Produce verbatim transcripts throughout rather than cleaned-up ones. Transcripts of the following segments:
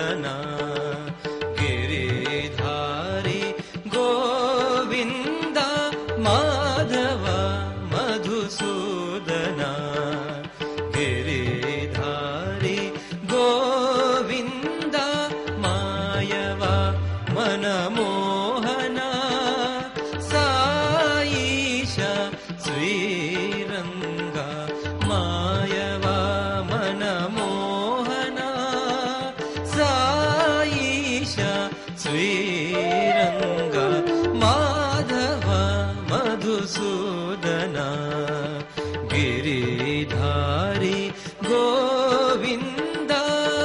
मधुसूदना गिरिधारी गोविंद माधव मधुसूदना गिरिधारी गोविंद मायव मनमोहना साईश श्रीरंगा मायव मनमोहना साईश श्रीरंगा माधव मधुसूदना गिरिधारी गोविंद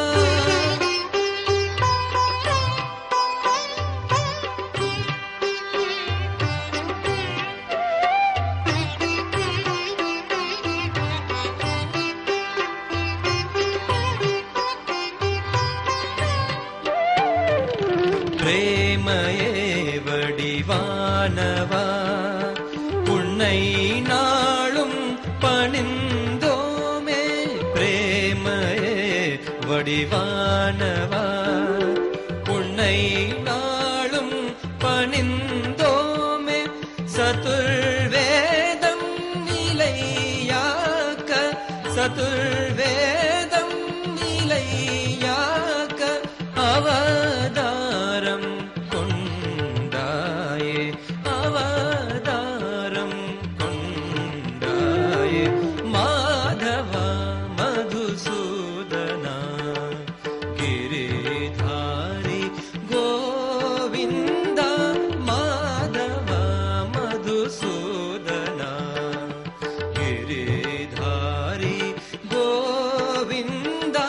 प्रेमये वडिवानवा उन्नै नाளும் பணிந்தோமே प्रेमये वडिवानवा उन्नै नाளும் பணிந்தோமே சதுர்வேதம் நிலையாக்க சதுர்வேதம் நிலையாக்க அவதாரம் கொண்டாயே அவதாரம் கொண்டாயே மாதவ மதுசூதனா गिरिधारी गोविंद माधव मधुसूदना गिरिधारी गोविंद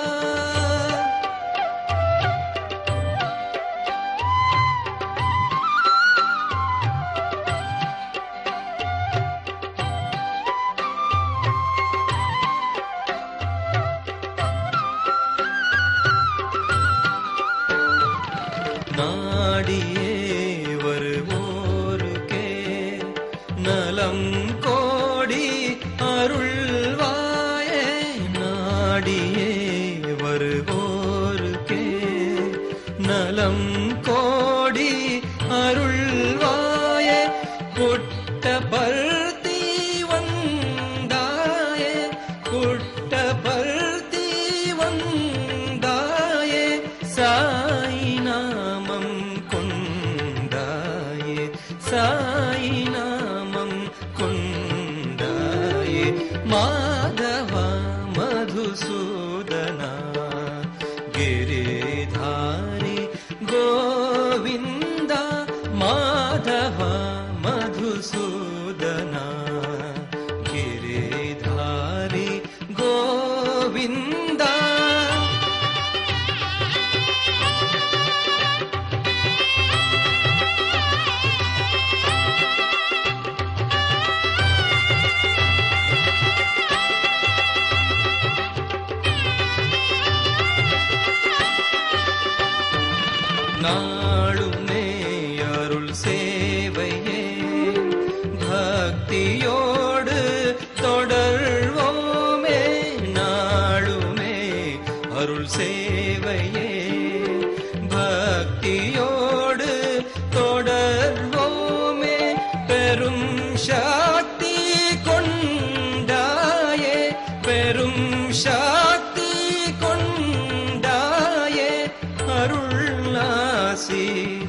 நாடியே வருவோருக்கே நலம் கோடி அருள்வாயே நாடியே வருவோருக்கே நலம் கோடி அருள்வாயே புட்டபர்த்தி வந்தாயே புட்டபர்த்தி வந்தாயே சாய் நாமம் கொண்டாயே சாய் நாமம் கொண்டாயே மாதவ மதுசூதனா गिरिधारी गोविंद माधव मधुसूदना गिरिधारी गोविंद நாளுமே அருள் சேவையே பக்தியோடு தொடர்வோமே நாளுமே அருள் சேவையே பக்தியோடு தொடர்வோமே பெரும் சக்தி கொண்டாயே பெரும் சக்தி கொண்டாயே அருள்நாசி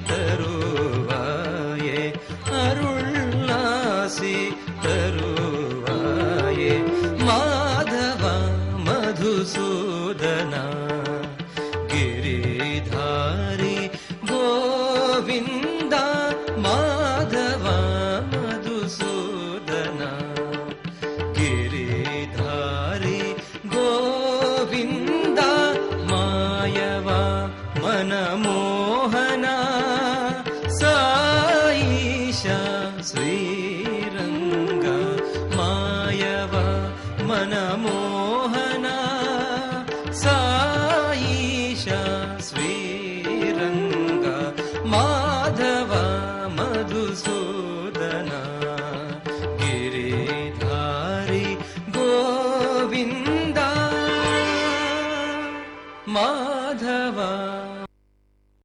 தருவாயே அருள்நாசி தருவாயே மாதவ மதுசூதனா गिरिधारी गोविंद माधव मधुसूदना गिरिधारी गोविंद मायव मनमोहना साईश श्रीरंगा मायव मनमोहना साईश श्री